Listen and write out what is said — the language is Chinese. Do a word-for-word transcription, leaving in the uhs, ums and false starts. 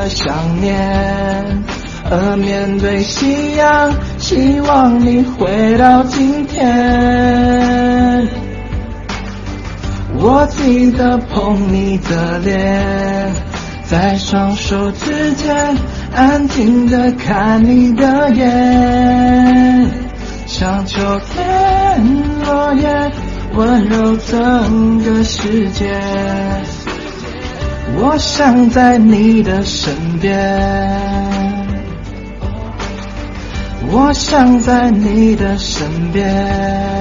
想念。而面对夕阳，希望你回到今天。我记得碰你的脸，在双手之间安静地看你的眼，像秋天落叶温柔整个世界。我想在你的身边，我想在你的身边。